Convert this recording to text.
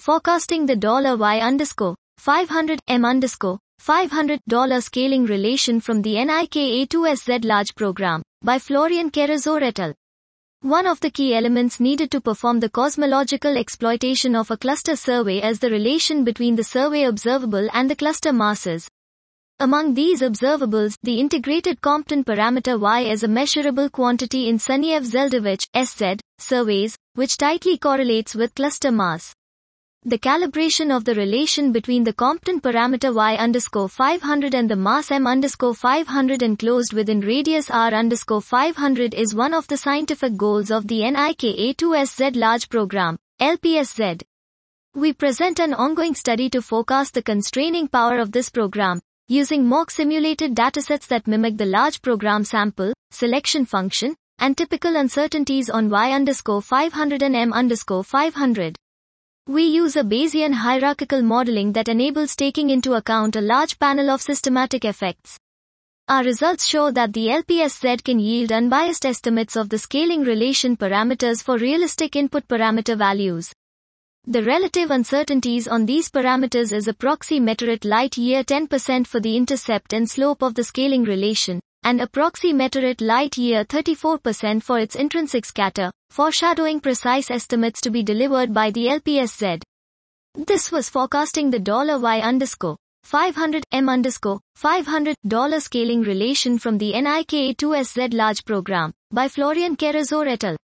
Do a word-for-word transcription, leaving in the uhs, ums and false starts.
Forecasting the $Y underscore five hundred M underscore five hundred dollar scaling relation from the N I K A two S Z large program by Florian Carrizo et al. One of the key elements needed to perform the cosmological exploitation of a cluster survey is the relation between the survey observable and the cluster masses. Among these observables, the integrated Compton parameter Y is a measurable quantity in Sunyaev-Zeldovich S Z surveys, which tightly correlates with cluster mass. The calibration of the relation between the Compton parameter Y underscore five hundred and the mass M underscore five hundred enclosed within radius R underscore five hundred is one of the scientific goals of the N I K A two S Z large program, L P S Z. We present an ongoing study to forecast the constraining power of this program, using mock simulated datasets that mimic the large program sample, selection function, and typical uncertainties on Y underscore five hundred and M underscore five hundred. We use a Bayesian hierarchical modeling that enables taking into account a large panel of systematic effects. Our results show that the L P S Z can yield unbiased estimates of the scaling relation parameters for realistic input parameter values. The relative uncertainties on these parameters is approximately light year ten percent for the intercept and slope of the scaling relation, and approximately light year thirty-four percent for its intrinsic scatter, foreshadowing precise estimates to be delivered by the L P S Z. This was forecasting the $Y underscore five hundred M underscore five hundred dollar scaling relation from the N I K A two S Z large program by Florian Carrizo et al.